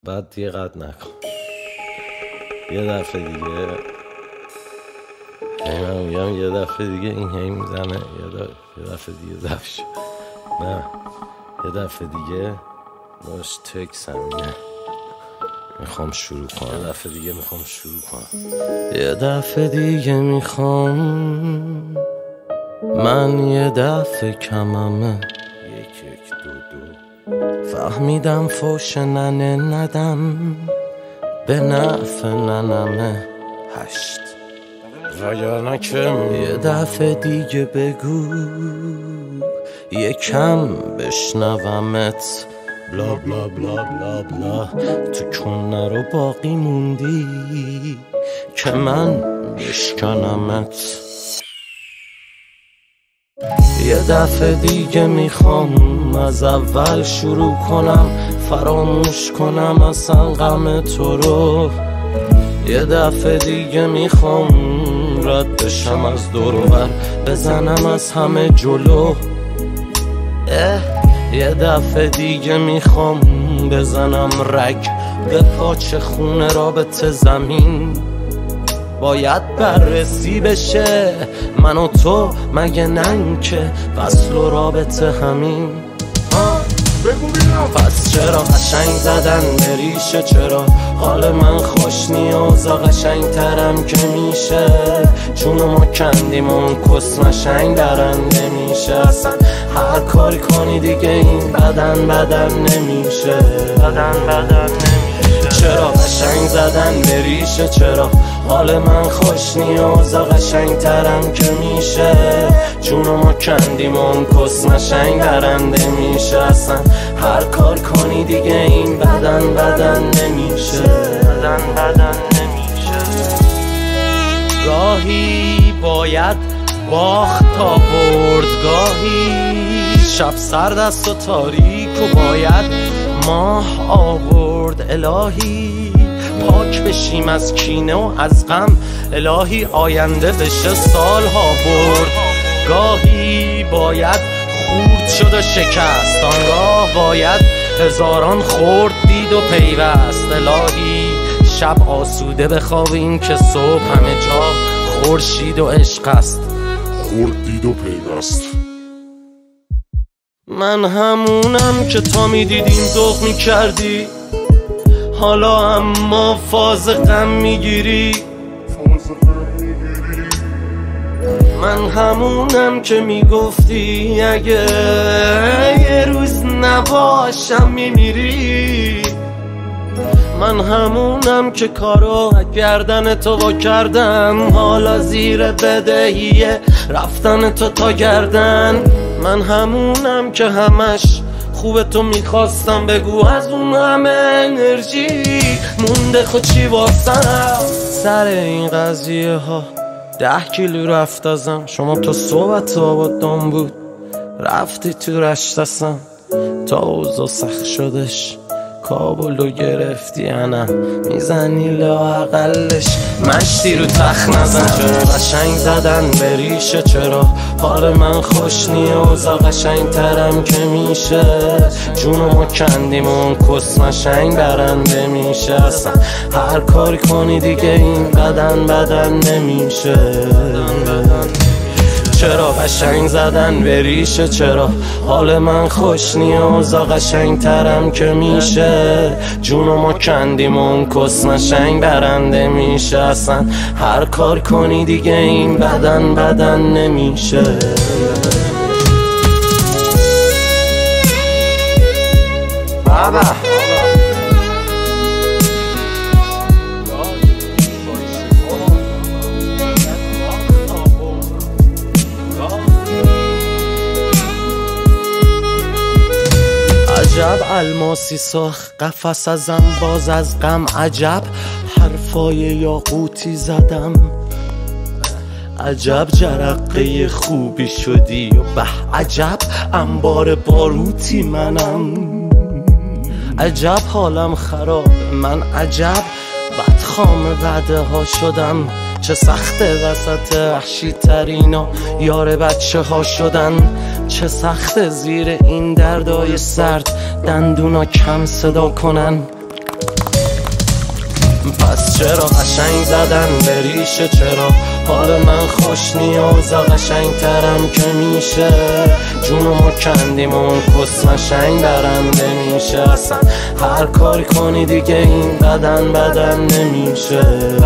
بعد دیگه قد نکن. یه دفعه دیگه من میگم یه دفعه دیگه این هی میزنه، یه دفعه دیگه ضبط شد. نه یه دفعه دیگه باش تکس همینه میخوام شروع کنم. یه دفعه دیگه میخوام شروع کنم. یه دفعه دیگه میخوام من یه دفعه کممه. 1 1 2 2 فهمیدم فوش ننه ندم به نفع ننمه. 8 وگرنه کم. یه دفعه دیگه بگو یکم بشنومت. بلا بلا بلا بلا بلا تو کنه رو باقی موندی که من بشکنمت. یه دفعه دیگه میخوام از اول شروع کنم، فراموش کنم اصلا غم تو رو. یه دفعه دیگه میخوام رد بشم از دور و بر، بزنم از همه جلو. یه دفعه دیگه میخوام بزنم رگ به پاچه خونه رابطه زمین. باید بررسی بشه من و تو، مگه نن که فصل و رابطه همین. پس چرا قشنگ زدن به ریشه؟ چرا حال من خوش نیازا قشنگ ترم که میشه؟ چون ما کندیم اون کس نشنگ برنده میشه. اصلا هر کاری کنی دیگه این بدن نمیشه. چرا قشنگ زدن به ریشه؟ چرا حال من خوش نیازا قشنگ ترم که میشه؟ چون ما کندیم اون کس نشنگ برنده میشه. اصلا هر کار کنی دیگه این بدن نمیشه. گاهی باید باخت تا برد، گاهی شب سرد است و تاریک و باید ماه آورد. الهی پاک بشیم از کینه و از غم، الهی آینده بشه سالها برد. گاهی باید خورد شد و شکست، آنگاه باید هزاران خورد دید و پیوست. الهی شب آسوده بخوابیم که صبح همه جا خورشید و عشق است، خورد دید و پیوست. من همونم که تا میدیدیم ذوق میکردی، حالا اما فاز غم میگیری. من همونم که میگفتی اگه یه روز نباشم میمیری. من همونم که کارو گردن تو وا کردم، حالا زیر بدهیه رفتن تو تا گردن. من همونم که همش خوب تو میخواستم، بگو از اون همه انرژی مونده خود چی واسم. سر این قضیه ها 10 کیلو رفت ازم. شما تا صحبت آبادان بود رفتی تو رشتسم، تا اوضاع سخت شدش کابلو گرفتی انم میزنی لااقلش مشتی رو تخت نزن. چرا قشنگ زدن به ریشه؟ چرا حال من خوش نیازا قشنگ ترم که میشه؟ جون ما کندیم اون کس نشنگ برنده میشه. اصلا هر کاری کنی دیگه این بدن نمیشه. چرا قشنگ زدن به ریشه؟ چرا حال من خوش نیازا قشنگ ترم که میشه؟ جون ما کندیم اون کس نشنگ برنده میشه. اصلا هر کار کنی دیگه این بدن نمیشه. بابا عجب الماسی ساخت قفس ازم باز از غم، عجب حرفای یاقوتی زدم، عجب جرقه خوبی شدی و به عجب انبار باروتی منم. عجب حالم خراب من، عجب بدخام وعده ها شدم. چه سخته وسط وحشی ترینا یار بچه ها شدن. چه سخته زیر این دردای سرد دندونا کم صدا کنن. پس چرا قشنگ زدن به ریشه؟ چرا حال من خوش نیازا قشنگ ترم که میشه؟ جونو ما کندیم و اون کس قشنگ برنده میشه. اصلا هر کاری کنی دیگه این بدن نمیشه.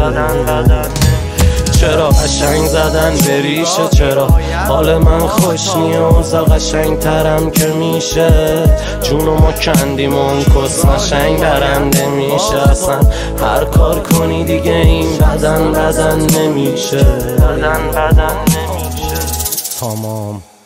چرا قشنگ زدن به ریشه؟ چرا حال من خوش نیازا قشنگ ترم که میشه؟ جونو ما کندیم و اون کس قشنگ برنده میشه. اصلا هر کار کنی دیگه این بدن نمیشه. تمام.